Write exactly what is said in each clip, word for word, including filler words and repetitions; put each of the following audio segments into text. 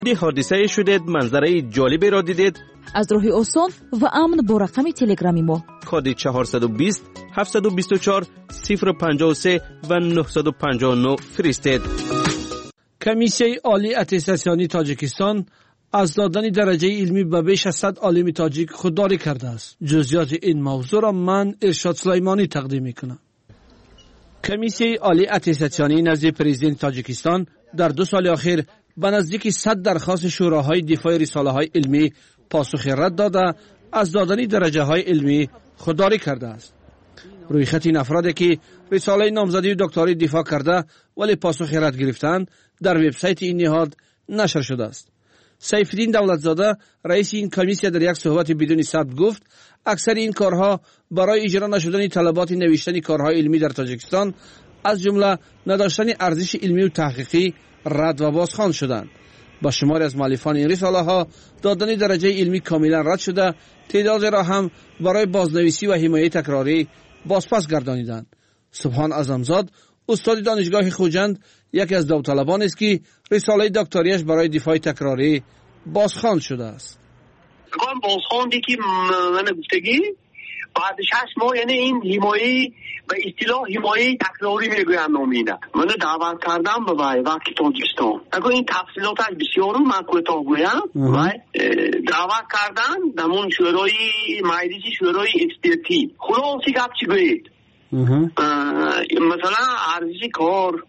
دی حادثه شدید، منظره جالبی را دیدید؟ از راه آسان و امن با رقم تلگرامی ما کد چهارصد و بیست هفتصد و بیست و چهار صفر پنجاه و سه و نهصد و پنجاه و نه فرستید. کمیسیون عالی اتستاسیونی تاجیکستان از دادن درجه علمی به بیش از صد عالم تاجیک خودداری کرده است. جزئیات این موضوع را من ارشاد سلیمانی تقدیم میکنم. کمیسیون عالی اتستاسیونی نزد پرزیدنت تاجیکستان در دو سال اخیر به نزدیک صد درخواست شوراهای دفاع رساله های علمی پاسخ رد داده از دادن درجه های علمی خودداری کرده است. روی خط این افرادی که رساله نامزدی و دکتری دفاع کرده ولی پاسخ رد گرفتند در وبسایت این نهاد نشر شده است. سیفالدین دولتزاده رئیس این کمیسیون در یک صحبت بدون ثبت گفت اکثر این کارها برای اجرا نشدن طلبات نوشتن کارهای علمی در تاجیکستان از جمله نداشتن ارزش علمی و تحقیقی رد و بازخوان شدند. با شماری از مؤلفان این رساله ها دادن درجه علمی کاملا رد شده، تعداد را هم برای بازنویسی و حمایت تکراری بازپس گردانیدند. سبحان اعظمزاد استاد دانشگاه خوجند یکی از داوطلبان است که رساله دکتریش برای دفاع تکراری بازخوان شده است. کام بازخواندی که من گفتگی بعد شش ماه، یعنی این حمایه به اصطلاح حمایه تکراری میگویم نامینه. من دعوت کردم به وقتی تاجیکستان. اگه این تفصیلاتش بسیار من کوتاه گویم. دعوت کردن دمون شورای مجلس شورای اکسپرتی. خلاصی گپ چی گوید؟ مثلا ارزش کار،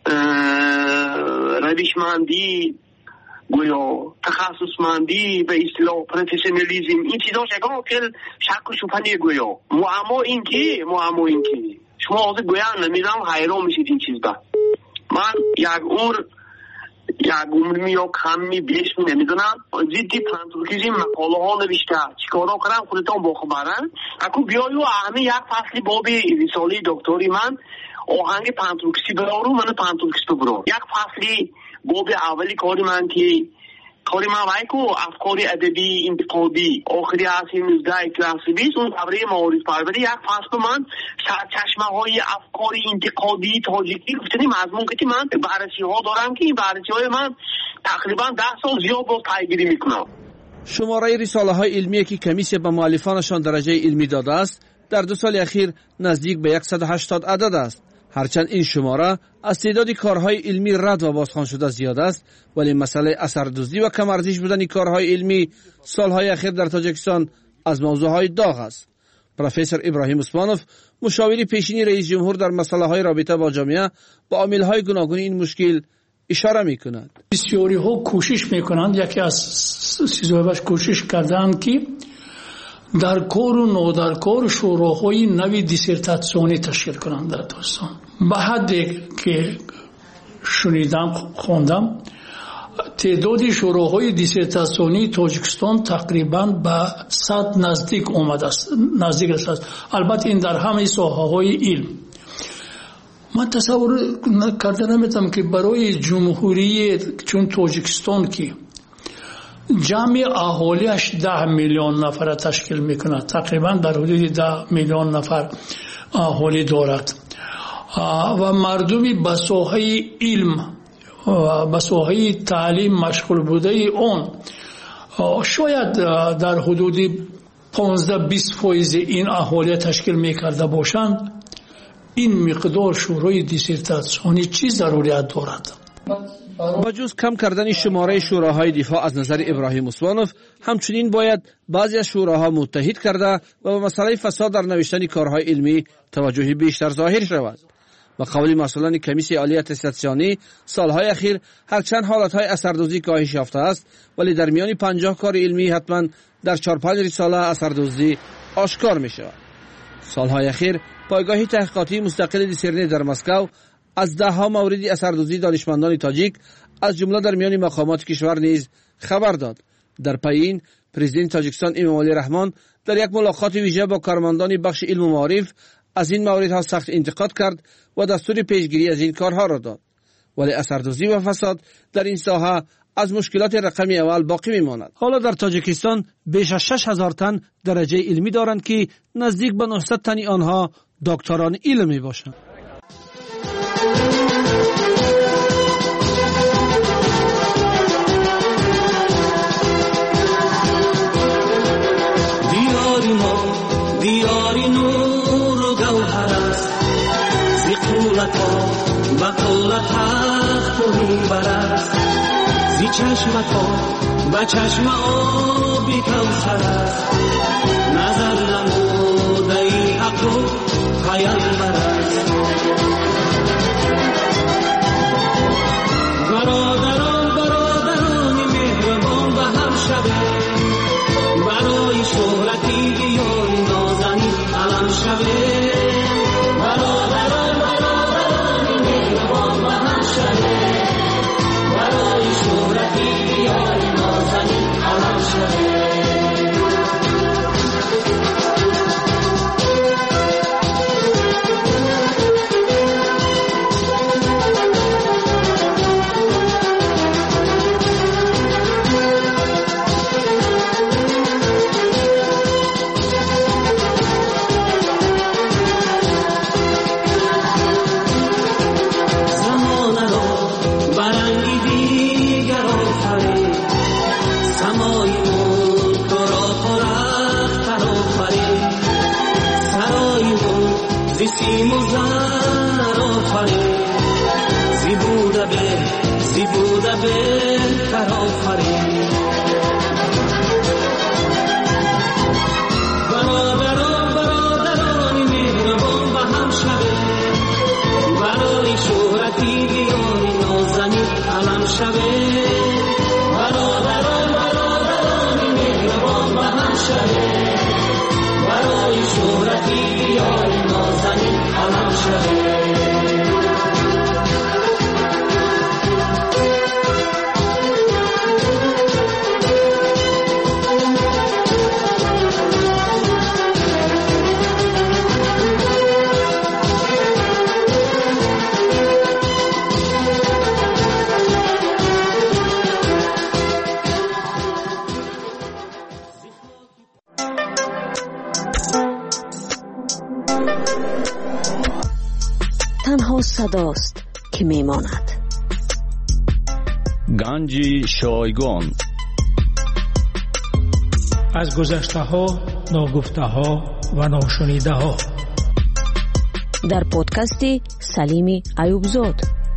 روشمندی، گویا تخصصمندی، به اصطلاح پروفسیونالیسم، این چیزا شگاه که شک و شبهه گویا. معما این که معما این که شما آزه گویا نمیدم حیران میشید این چیز با. من یک اور یک عمرمی یا کمی بیش می نمیدونم جدی پانتورکیزی مقاله ها نوشته چیکارا کنم خودتان با خبرن. اکو بیایو همه یک فصلی بابی رساله دکتری من آهنگ پانتورکیزی برارو من پانتورکیزی برارو یک فصلی بابی اولی کاری من که کاری من وای کو افکاری ادبی انتقادی آخری اصل نوزده کلاس بیست اون دوره معارف پروری یک فصل من سرچشمه های افکاری انتقادی تاجیکی گفتنی مضمون که من بررسی ها دارم که این بررسی های من تقریبا ده سال زیاد با پیگیری میکنم. شماره رساله های علمی که کمیسیون به مؤلفانشان درجه علمی داده است در دو سال اخیر نزدیک به صد و هشتاد عدد است. هرچند این شماره از تعداد کارهای علمی رد و بازخوان شده زیاد است، ولی مسئله اثردوزی و کم ارزش بودن کارهای علمی سالهای اخیر در تاجیکستان از موضوعهای داغ است. پروفسور ابراهیم عثمانوف مشاور پیشین رئیس جمهور در مسائل رابطه با جامعه با عامل‌های گوناگون این مشکل اشاره می‌کند. بسیاری ها کوشش می‌کنند، یکی از چیزهایش کوشش کردند که در کار و نودر کار شوراهای نوی دیسرتاسیونی تشکیل کنند در تاجیکستان. به حدی که شنیدم خوندم تعداد شوراهای دیسرتاسیونی تاجیکستان تقریبا به صد نزدیک اومده است، نزدیک است. البته این در همه ساحه‌های علم. من تصور کرده نمیتونم که برای جمهوری چون تاجیکستان که جمعی اهالیش ده میلیون نفر تشکیل میکنه، تقریبا در حدود ده میلیون نفر اهالی دارد و مردمی به ساحه علم و به ساحه تعلیم مشغول بوده اون شاید در حدود پانزده بیست فیصد این اهالی تشکیل میکرده باشند. این مقدار شورای دیسرتاسیونی چی ضروریت دارد؟ با جز کم کردن شماره شوراهای دفاع از نظر ابراهیم عثمانوف، همچنین باید بعضی از شوراها متحد کرده و به مسئله فساد در نوشتن کارهای علمی توجه بیشتر ظاهر شود. با قول مسئولان کمیسیون عالی اتستاسیونی سالهای اخیر هرچند حالتهای اثردوزی کاهش یافته است، ولی در میان پنجاه کار علمی حتما در چهار پنج رساله اثردوزی آشکار می شود. سالهای اخیر پایگاه تحقیقاتی مستقل دیسرنی در مسکو از ده ها مورد اثردوزی دانشمندان تاجیک از جمله در میان مقامات کشور نیز خبر داد. در پی این پرزیدنت تاجیکستان امامعلی رحمان در یک ملاقات ویژه با کارمندان بخش علم و معارف از این موردها سخت انتقاد کرد و دستور پیشگیری از این کارها را داد. ولی اثردوزی و فساد در این ساحه از مشکلات رقمی اول باقی میماند. حالا در تاجیکستان بیش از شش هزار تن درجه علمی دارند که نزدیک به نهصد تن آنها دکتران علم می باشند. تو بقول تخت میبرد زی چشم تو با چشم آبی کوثر است نظر نموده ای حق و پیامبر است برادران برادران مهربان به هم شوه برای شهرتی بیاری نازنی علم شوه برادران برادران مهربان به هم شوه برای شهرتی بیاری نازنی علم شوه تنها صداست که میماند. گنج شایگان از گذشته ها، ناگفته ها و ناشنیده ها در پادکست سلیمی ایوبزاد.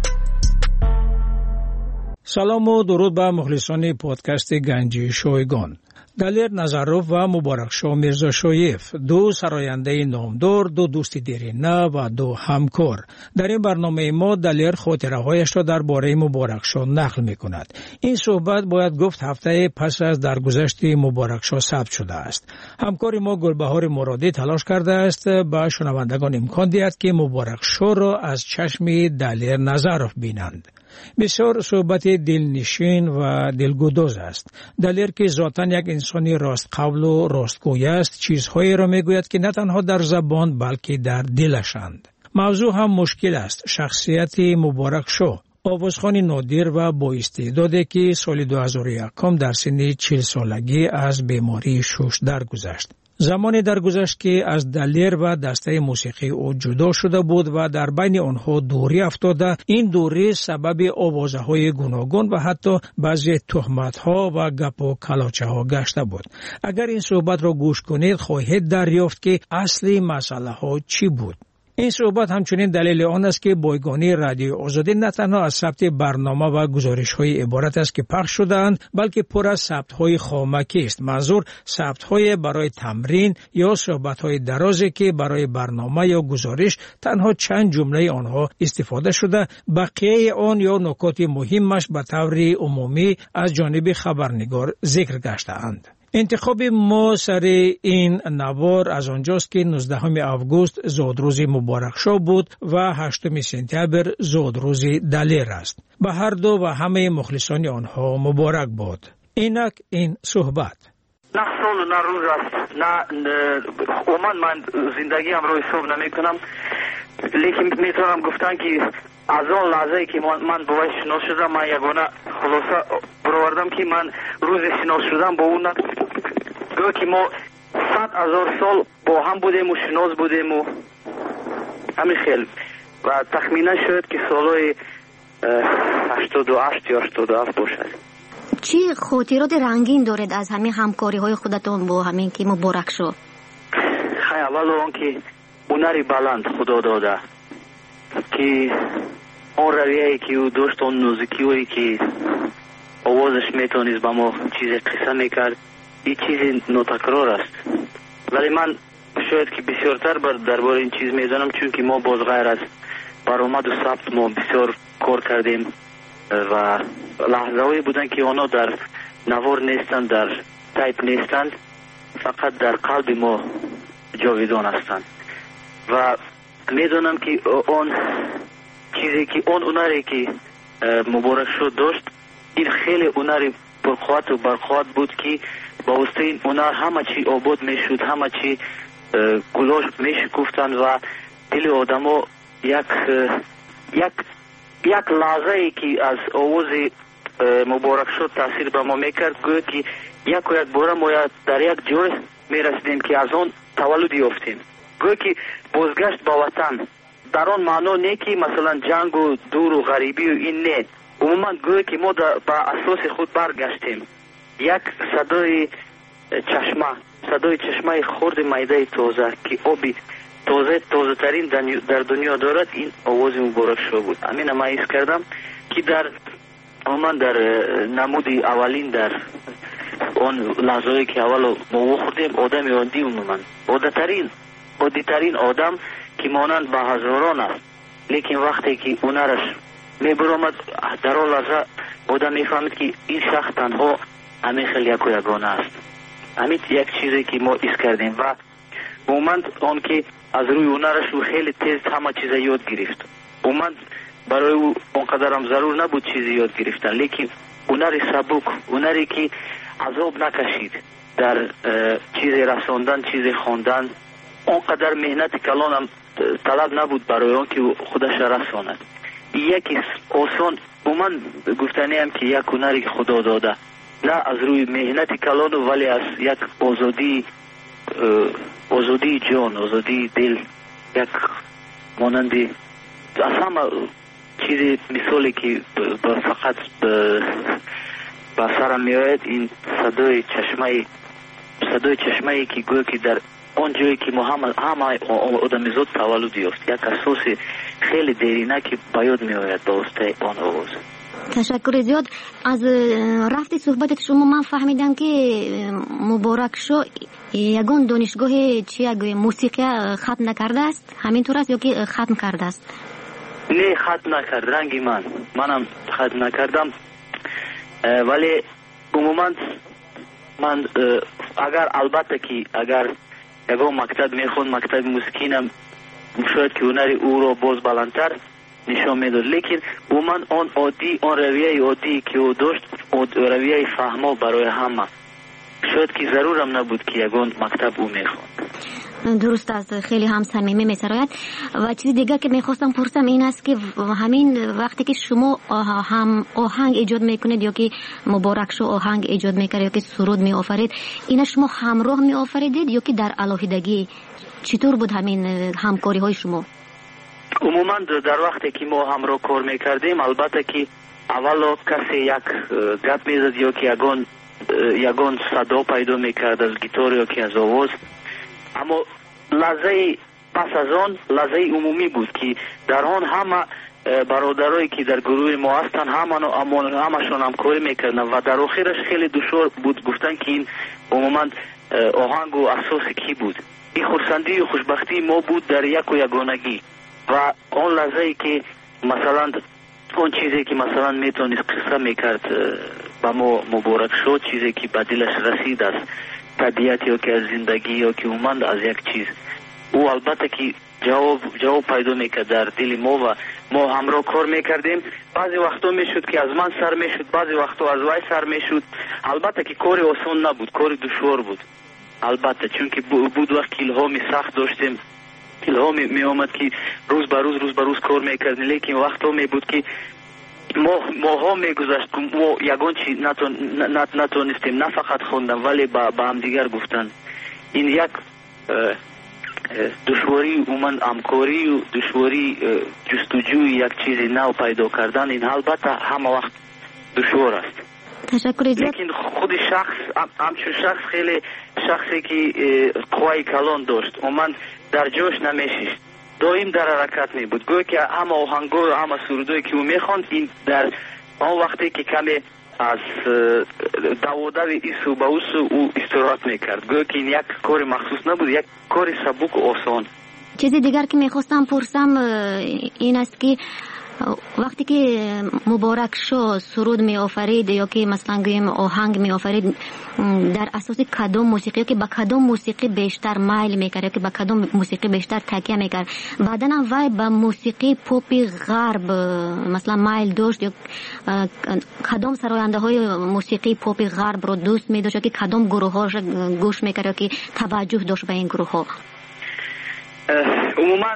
سلام و درود به مخلصان پادکست گنج شایگان. دلیر نظروف و مبارکشاه میرزا شایف، دو سراینده نامدار، دو دوست دیرینه و دو همکار. در این برنامه ما دلیر خاطره هایش را درباره مبارکشاه نقل می کند. این صحبت باید گفت هفته پس از درگذشت مبارکشاه ثبت شده است. همکار ما گلبهار مرادی تلاش کرده است به شنوندگان امکان دهد که مبارکشاه را از چشم دلیر نظروف بینند. بسیار صحبت دلنشین و دلگداز است. دلیر که ذاتاً یک انسانی راست قول و راستگوی است، چیزهایی را میگوید که نه تنها در زبان بلکه در دلشند. موضوع هم مشکل است. شخصیت مبارکشاه، آوازخوان نادر و با استعدادی که سال دو هزار و یک در سن چهل سالگی از بیماری شش درگذشت. زمانی درگذشت که از دلیر و دسته موسیقی او جدا شده بود و در بین آنها دوری افتاده. این دوری سبب آوازه های گوناگون و حتی بعضی تهمت ها و گپ و کلاچه ها گشته بود. اگر این صحبت را گوش کنید خواهید دریافت که اصلی مسئله ها چی بود. این صحبت همچنین دلیل آن است که بایگانی رادیو آزادی نه تنها از ثبت برنامه و گزارش های عبارت است که پخش شده‌اند، بلکه پر از ثبت های خامکی است. منظور ثبت های برای تمرین یا صحبت های درازی که برای برنامه یا گزارش تنها چند جمله آنها استفاده شده، بقیه آن یا نکات مهمش به طور عمومی از جانب خبرنگار ذکر گشته‌اند. انتخاب ما سر این نوار از آنجاست که نوزدهم آگوست زادروز مبارکشاه بود و هشتم سپتامبر زادروز دلیر است. به هر دو و همه مخلصان آنها مبارک باد. اینک این صحبت نه سال و نه روز است، نه عموما من زندگی هم رو حساب نمی کنم، لیکن میتونم گفتن که از آن لحظه که من باید شناس شدم، من یگانه خلاصه برآوردم که من روز شناس شدم با اون گویا که ما صد هزار سال با هم بودیم و شناس بودیم و همین خیلی و تخمینه شد که سالهای هشتاد و هشت یا هشتاد و هفت باشد. چی خاطرات رنگین دارد از همین همکاری های خودتون با همین که مبارک شد؟ خیلی اول آن که هنری بلند خدا داده که اون رویه‌ای که او داشت، اون نوزکیویی که آوازش میتونست با ما چیز قصه میکرد، این چیز نوتکرار است. ولی من شاید که بسیارتر بر درباره این چیز میدانم، چون که ما باز غیر از برآمد و ثبت ما بسیار کار کردیم و لحظه‌ای بودن که آنها در نوار نیستند، در تایپ نیستند، فقط در قلب ما جاویدان هستند. و میدونم که اون چیزی که اون هنری که مبارک شد داشت، این خیلی هنری پرقوت و برقوت بود که با واسطه این هنر همه چی آباد میشد، همه چی گلاش میشکفتند و دل آدمو یک یک یک لحظه ای که از آواز مبارک شد تاثیر به ما میکرد، گویا که یک و یک باره ما در یک جای میرسیدیم که از آن تولد یافتیم. گویا که بازگشت با وطن در آن معنا نه که مثلا جنگ و دور و غریبی و این نه، عموما گویا که ما با اساس خود برگشتیم. یک صدای چشمه، صدای چشمه خرد میده تازه که آبی تازه تازه ترین در دنیا دارد، این آواز مبارک شو بود. همین ما حس کردم که در عموما در نمودی اولین در اون لحظه‌ای که اول ما خوردیم، آدم عادی عموما عادترین عادیترین آدم که مانند به هزاران است، لیکن وقتی که اونرش میبرامد در آن لحظه آدم میفهمید که این شخص تنها همین خیلی یک و یگانه است. همین یک چیزی که ما حس کردیم و عموما آن که از روی هنرش او خیلی تیز همه چیز یاد گرفت. عموما برای او اونقدر هم ضرور نبود چیزی یاد گرفتن، لیکن هنر سبک، هنری که عذاب نکشید در چیز رساندن، چیز خواندن، اونقدر مهنت کلان هم طلب نبود برای آن که خودش رساند. یکی آسان عموما گفتنی هم که یک هنری که خدا داده، نه از روی مهنت کلان ولی از یک آزادی آزادی جان، آزادی دل، یک مانندی از همه چیزی مثالی که فقط به سرم میآید، این صدای چشمه صدای چشمه که گویا که در آن جایی که ما همه همه آدمیزاد تولد یافت، یک اساس خیلی دیرینه که باید میآید با واسطه آن آواز. تشکر زیاد. از رفت صحبت شما من فهمیدم که مبارک شو یگان دانشگاه چی موسیقی ختم نکرده است، همینطور است یا که ختم کرده است؟ نه ختم نکرد، رنگی من منم ختم نکردم، ولی عموما من اگر البته که اگر یگان مکتب میخوند، مکتب موسیقینم شاید که هنری او را باز بلندتر نشان میداد، لیکن عموما آن عادی، آن رویه عادی که او داشت، رویه فهما برای همه، شاید که ضرورم نبود که یگان مکتب او میخوند. درست است، خیلی هم صمیمی میسراید. و چیز دیگه که میخواستم پرسم این است که همین وقتی که شما هم آهنگ ایجاد میکنید یا که مبارک شو آهنگ ایجاد میکرد یا که سرود میآفرید، اینا شما همراه میآفریدید یا که در علاوه‌دگی؟ چطور بود همین همکاری های شما؟ عموما در وقتی که ما همراه کار میکردیم، البته که اولا کسی یک گپ میزد یا که یگان یگان صدا پیدا میکرد از گیتار یا که از آواز، اما لحظه پس از آن لحظه عمومی بود که در آن همه برادرایی که در گروه ما هستن همه همشون همکاری میکردن و در آخرش خیلی دشوار بود گفتن که این عموما آهنگ و اساس کی بود. این خرسندی و خوشبختی ما بود در یک و یگانگی و آن لحظه ای که مثلا اون چیزی که مثلا میتونست قصه میکرد با ما مبارک شد، چیزی که به دلش رسید از طبیعت یا که از زندگی یا که اومد از یک چیز، او البته که جواب جواب پیدا میکرد در دل ما و ما همراه کار میکردیم. بعضی وقتا میشد که از من سر میشد، بعضی وقتا از وای سر میشد. البته که کار آسان نبود، کار دشوار بود البته، چون که بود وقت که الهامی سخت داشتیم، الهامی می آمد که روز به روز روز به روز کار میکردیم، لیکن وقتا می بود که ما ماها میگذشت که ما یگان چی نتون نتونستیم نه فقط خوندن ولی با, با هم دیگر گفتن. این یک دشواری اومن همکاری و دشواری جستجوی یک چیز نو پیدا کردن، این البته همه وقت دشوار است. تشکر. لیکن خود شخص همچون شخص خیلی شخصی که قوی کلان داشت، اومن در جوش نمیشید دائم در حرکت می بود. گویا که همه آهنگا و همه سرودایی که او میخواند این در آن وقتی که کمی از دوادو ایسو به اوسو او استراحت میکرد. گویا که این یک کار مخصوص نبود، یک کار سبک و آسان. چیزی دیگر که میخواستم پرسم این است که وقتی که مبارک شو سرود می آفرید یا که مثلا گویم آهنگ می آفرید، در اساس کدام موسیقی که با کدام موسیقی بیشتر مایل میکرد یا که با کدام موسیقی بیشتر تکیه میکرد؟ بعدن هم وای با موسیقی پاپ غرب مثلا مایل داشت یا کدام سراینده های موسیقی پاپ غرب رو دوست می داشت یا که کدام گروه هاش گوش میکرد یا که توجه داشت به این گروه ها؟ عموما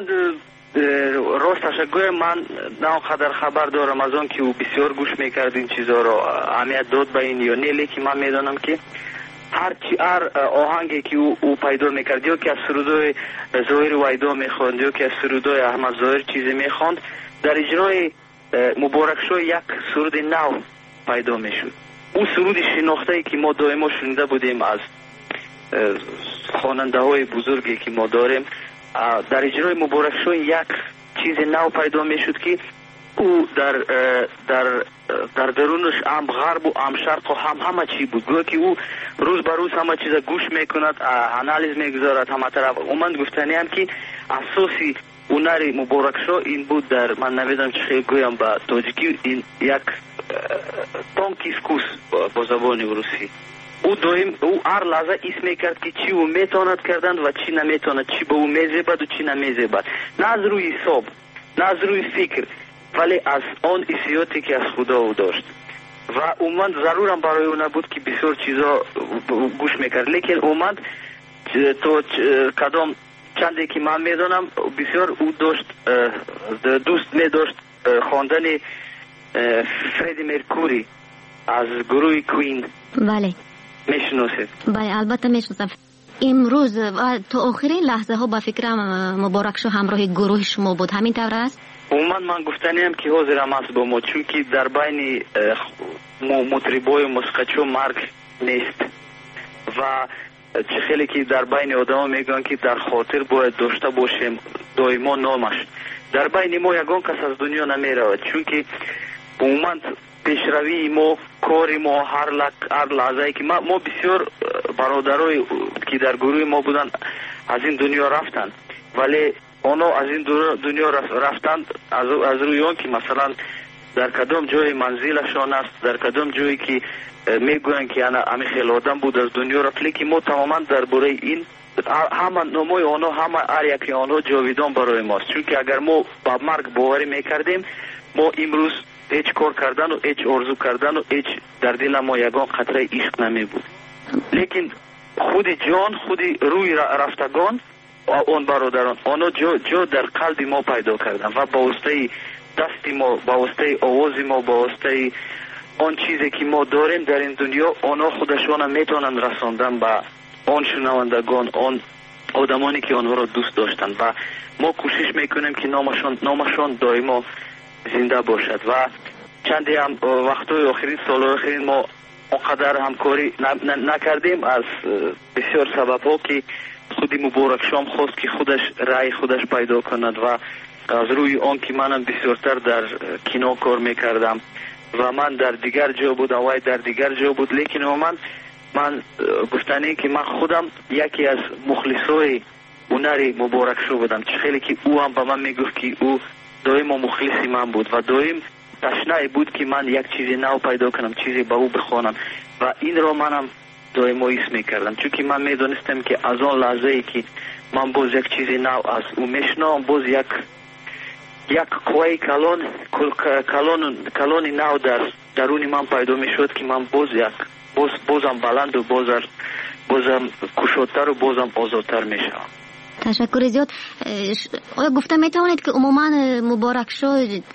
راستش گویم من نه قدر خبر دارم از آن که او بسیار گوش میکرد این چیزها رو اهمیت داد به این یا نه، لیکن من میدانم که هر چی هر آهنگی که او, او پیدا میکرد یا که از سرودای ظاهر وایدا میخواند یا که از سرودای احمد ظاهر چیزی میخواند، در اجرای مبارک شو یک سرود نو پیدا میشد. اون سرود شناخته که ما دائما شنیده بودیم از خواننده های بزرگی که ما داریم، در اجرای مبارک شو یک چیز نو پیدا می شد که او در در در درونش هم غرب و هم شرق و هم همه چی بود. گویا که او روز به روز همه چیز گوش میکند، انالیز میگذارد همه طرف. من گفتنی هم که اساسی هنر مبارک شو این بود، در من نمیدونم چه گویم با تاجیکی، این یک تانکیسکوس با زبان روسی. او دویم او هر لحظه ایس میکرد که چی او میتواند کردند و چی نمیتواند، چی به او میزیبد و چی نمیزیبد، نه از روی حساب نه از روی فکر، ولی از آن حسیاتی که از خدا او داشت. و اومد ضرورم برای او نبود که بسیار چیزا گوش میکرد، لیکن اومد تو کدام چندی که من میدانم بسیار او داشت دوست میداشت خواندن فردی مرکوری از گروه کوین. بله میشناسید؟ بله البته میشناسم. امروز تا آخرین لحظه ها با فکرم مبارک شو همراه گروه شما بود، همین طور است؟ عموما من گفتنیم که حاضرم است با ما، چون که در بین مطربای و موسیقیچو مرگ نیست و چه خیلی که در بین آدم میگن که در خاطر باید داشته باشیم دائما نامش. در بین ما یگان کس از دنیا نمیره، چون که عموما پیشروی ما، کاری ما، هر لک هر لحظه که ما, ما بسیار برادرای که در گروه ما بودن از این دنیا رفتن، ولی اونا از این دنیا رفتن از, از روی اون که مثلا در کدام جای منزلشان است، در کدام جایی که میگوین که انا همه خیلی آدم بود از دنیا رفت، لیکن ما تماما در برای این همه نمای آنها همه هر یکی آنها جاویدان برای ماست، چون که اگر ما با مرگ باوری میکردیم ما امروز هیچ کار کردن و هیچ آرزو کردن و هیچ در دل ما یگان قطره عشق نمی بود، لیکن خود جان خود روی رفتگان اون برادران آنها جا, جا در قلب ما پیدا کردن و با واسطه دستی ما، با واسطه آوازی ما، با واسطه آن چیزی که ما داریم در این دنیا آنها خودشان میتونن رساندن به آن شنوندگان، آن آدمانی که آنها را دوست داشتن و ما کوشش میکنیم که نامشان نامشان دائما زنده باشد. و چندی هم وقتای آخرین سال آخرین ما اونقدر همکاری نکردیم از بسیار سبب ها که خودی مبارک شام خواست که خودش رای خودش پیدا کند و از روی آن که منم بسیارتر در کینو کار میکردم و من در دیگر جا بود و در دیگر جا بود، لیکن من من گفتنی که من خودم یکی از مخلصای هنر مبارک شو بودم، چه خیلی که او هم به من میگفت که او دائم مخلصی من بود و دائم تشنه بود که من یک چیزی نو پیدا کنم، چیزی به او بخوانم و این را منم دائم ایس میکردم، چون که من میدونستم که از آن لحظه ای که من باز یک چیزی نو از او میشنم، باز یک یک قوی کلان کلان کلان نو در درون من پیدا میشد که من باز یک باز بازم بلند و بازم بازم کشادتر و بازم آزادتر میشم. تشکر زیاد. آیا گفته میتوانید که عموما مبارک شو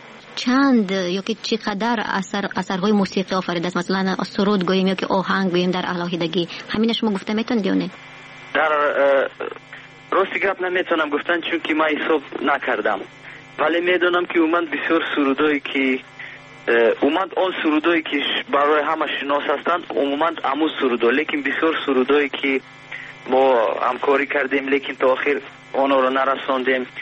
چند یا که چقدر اثر اثرهای موسیقی آفریده است، مثلا سرود گوییم یا که آهنگ گوییم در الهیدگی، همین شما گفته میتونید یا نه؟ در راستی گپ نمیتونم گفتن چون که من حساب نکردم، ولی میدونم که اومد بسیار سرودایی که اومد آن سرودایی که برای همه شناس هستند اومد امو سرودا، لیکن بسیار سرودایی که ما همکاری کردیم لیکن تا آخر آنها رو نرساندیم،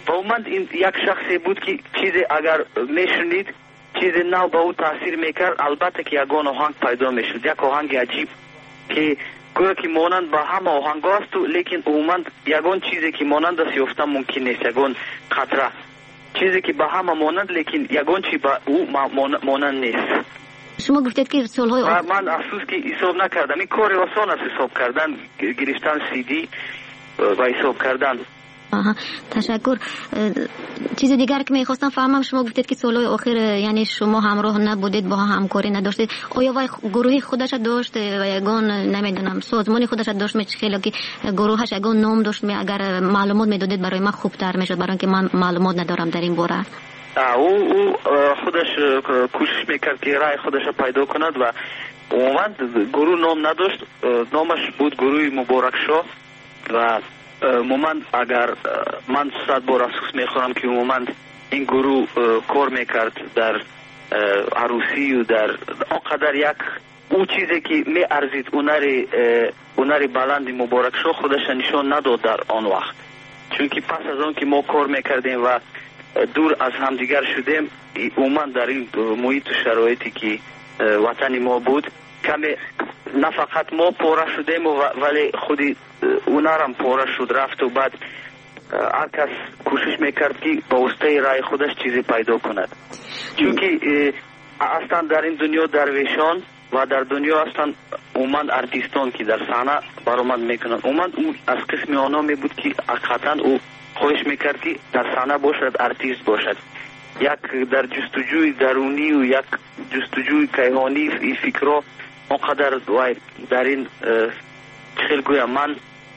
با اومد این یک شخصی بود که چیزی اگر میشنید چیزی نو به او تاثیر میکرد، البته که یگان آهنگ پیدا میشد، یک آهنگ عجیب که گویا که مانند با همه آهنگ است، لیکن اومد یگان چیزی که مانند است یافتن ممکن نیست، یگان قطره چیزی که با همه مانند لیکن یگان چی با او مانند نیست. شما گفتید که سالهای آخر من افسوس که حساب نکردم. این کار آسان است حساب کردن، گرفتن سی دی و حساب کردن. آها تشکر. چیز دیگر که میخواستم فهمم، شما گفتید که سالهای آخر یعنی شما همراه نبودید، با همکاری نداشتید. آیا وای گروهی خودش داشت و یگان نمیدونم سازمانی خودش داشت؟ می خیلی که گروهش یگان نام داشت، می اگر معلومات میدادید برای من خوبتر میشد، برای اینکه من معلومات ندارم در این باره. او او خودش کوشش میکرد که رای خودش پیدا کند و اومد گروه نام نداشت، نامش بود گروه مبارک شو و مومند اگر من صد بار افسوس میخورم که مومند این گروه کار میکرد در عروسی و در آنقدر یک او چیزی که می ارزید اونری اونری بلند مبارک شو خودش نشان نداد در آن وقت، چون که پس از آن که ما کار میکردیم و دور از همدیگر شدیم، اومد در این محیط و شرایطی که وطن ما بود کمی نه فقط ما پاره شدیم ولی خودی اونارم پاره شد رفت و بعد هر کس کوشش میکرد که با واسطه رای خودش چیزی پیدا کند، چون که اصلا در این دنیا درویشان و در دنیا اصلا اومد ارتیستان که در صحنه برآمد میکنند، اومد او از قسم آنها می بود که حقیقتا او خواهش میکرد که در صحنه باشد، ارتیست باشد، یک در جستجوی درونی و یک جستجوی کیهانی ای فکرها اونقدر در این خیلی گویم من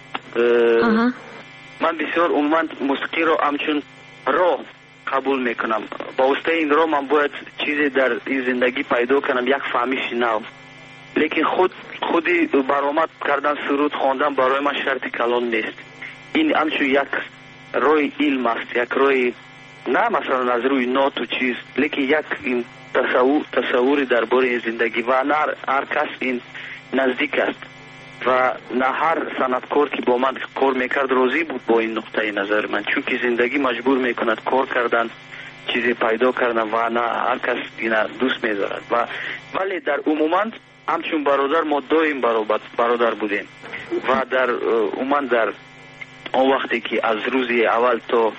من بسیار اومد موسیقی رو همچون راه قبول میکنم، با واسطه این راه من باید چیزی در این زندگی پیدا کنم، یک فهمیش نو، لیکن خود خودی برآمد کردن سرود خواندن برای من شرط کلان نیست، این همچون یک روی علم است، یک روی نه مثلا از روی نوت و چیز، لیکن یک این تصور تصوری درباره زندگی و نه هر کس این نزدیک است و نه هر صنعتکار که با من کار میکرد راضی بود با این نقطه نظر من، چون که زندگی مجبور میکند کار کردن، چیزی پیدا کردن و نه هر کس این دوست میدارد و ولی در عموما همچون برادر ما دویم برادر بودیم و در عموما در اون وقتی که از روزی اول تا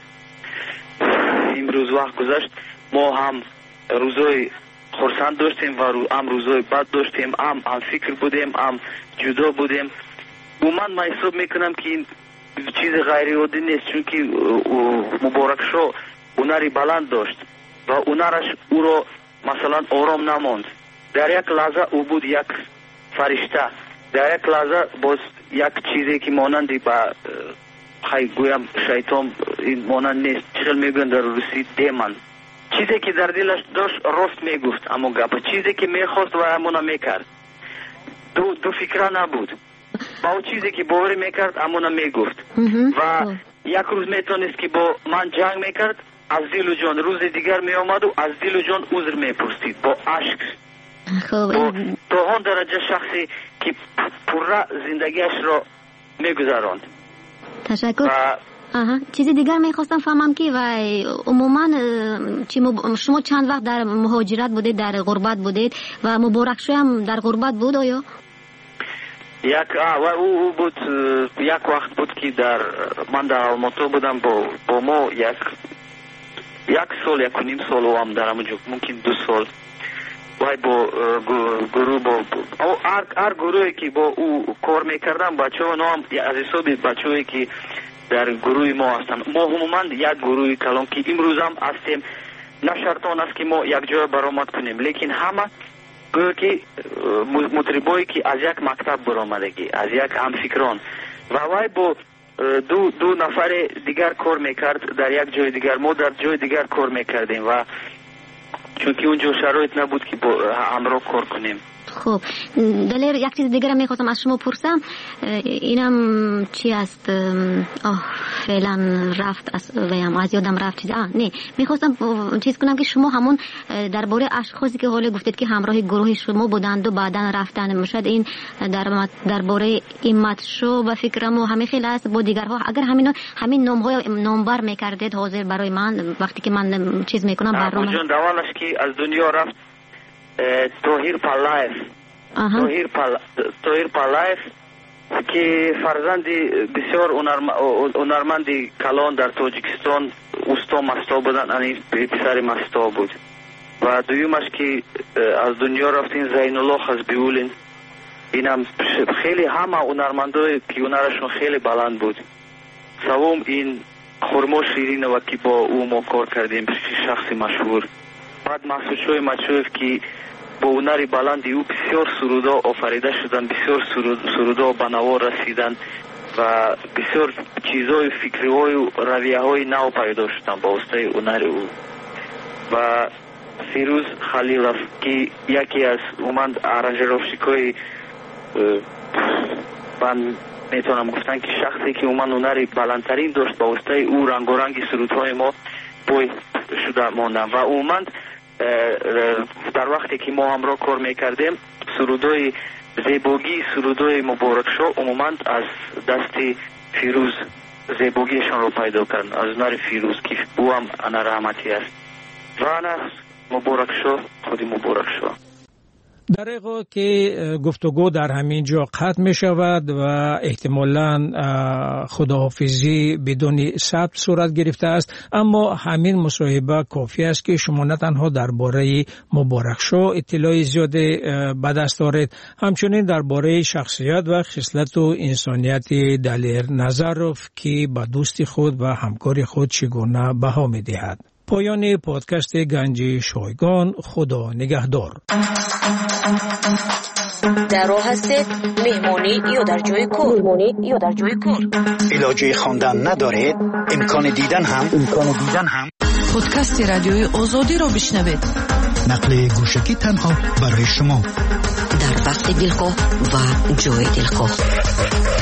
امروز وقت گذشت ما هم روزای خرسند داشتیم و هم روزای بد داشتیم، هم هم فکر بودیم، هم جدا بودیم. من من حساب میکنم که این چیز غیر عادی نیست، چون که مبارک شو اونری بلند داشت و اونرش او رو مثلا آرام نماند، در یک لحظه او بود یک فرشته، در یک لحظه باز یک چیزی که مانندی با خیلی گویم شیطان این مانند نیست، چخل میگن در روسی دیمن، چیزی که در دلش داشت راست میگفت، اما گپ چیزی که میخواست و همونا میکرد، دو دو فکره نبود، با او چیزی که باور میکرد همونا میگفت و یک روز میتونست که با من جنگ میکرد، از دل و جان روز دیگر میامد و از دل و جان عذر میپرسید با عشق، تا آن درجه شخصی که پره زندگیش را میگذراند. تشکر. آها چیزی دیگر میخواستم فهمم که و عموما شما چند وقت در مهاجرت بودید، در غربت بودید و مبارک شو هم در غربت بود آیا؟ یک و او بود یک وقت بود که در من در آلماتا بودم با با ما یک یک سال یک و نیم سال و هم در همونجا ممکن دو سال وای با گروه با هر هر گروهی که با او کار میکردم بچه ها نام از حساب بچه هایی که در گروه ما هستن، ما عموما یک گروه کلام که امروز هم هستیم، نه شرطان است که ما یک جای برآمد کنیم، لیکن همه گویا که مطربایی که از یک مکتب برآمدگی، از یک همفکران و وای با دو دو نفر دیگر کار میکرد در یک جای دیگر، ما در جای دیگر کار میکردیم و چون که اونجا شرایط نبود که با همراه کار کنیم خب دلیر یک چیز دیگر میخواستم از شما پرسم، اینم چی است؟ آه فعلا رفت از ویم از یادم رفت چیز. آه نه میخواستم چیز کنم که شما همون درباره اشخاصی که حالا گفتید که همراه گروه شما بودند و بعداً رفتن، مشد این در درباره ایمت شو و فکرم و همین خیلی است با دیگرها، اگر همین همین نام‌های نامبر میکردید حاضر برای من وقتی که من چیز میکنم برنامه جون دوالش که از دنیا رفت توهیر پالایف. توهیر پال توهیر پالایف که فرزندی بسیار هنرمندی کلان در تاجیکستان اوستا مستا بودن، یعنی پسر مستا بود. و دویمش که از دنیا رفتین زین الله خزبیولین، اینم خیلی همه هنرمندای که هنرشون خیلی بلند بود. سوم این خرما شیرین و که با او ما کار کردیم، شخصی مشهور. بعد محسود شوی مچوف که با هنری بلندی او بسیار سرودا آفریده شدن، بسیار سرودا به نوا رسیدن و بسیار چیزای فکری های و رویه های نو پیدا شدن با واسطه هنر او. و فیروز خلیلوف که یکی از اومد ارنجروفشیکای من میتونم گفتن که شخصی که اومد هنری بلندترین داشت با واسطه او رنگ و رنگ سرودهای ما بوی شده ماندن و اومد در وقتی که ما همراه کار میکردیم سرودهای زیباگی سرودهای مبارک شو عموما از دست فیروز زیباگیشان رو پیدا کردن، از هنر فیروز که او هم انا رحمتی است و انا مبارک شو خودی مبارک شو. در حقیقت که گفتگو در همین جا قطع می شود و احتمالاً خداحافظی بدون ثبت صورت گرفته است، اما همین مصاحبه کافی است که شما نه تنها درباره مبارک شو اطلاع زیاد به دست دارید، همچنین درباره شخصیت و خصلت و انسانیت دلیر نظروف که به دوستی خود و همکار خود چگونه بها می دهد. پایان پادکست گنج شایگان. خدا نگهدار. در راه هستید مهمانی یا در جای کار؟ مهمانی یا در جای کار. علاجه خواندن ندارید؟ امکان دیدن هم امکان دیدن هم پادکست رادیوی آزادی را بشنوید. نقل گوشکی تنها برای شما در وقت دلخواه و جای دلخواه.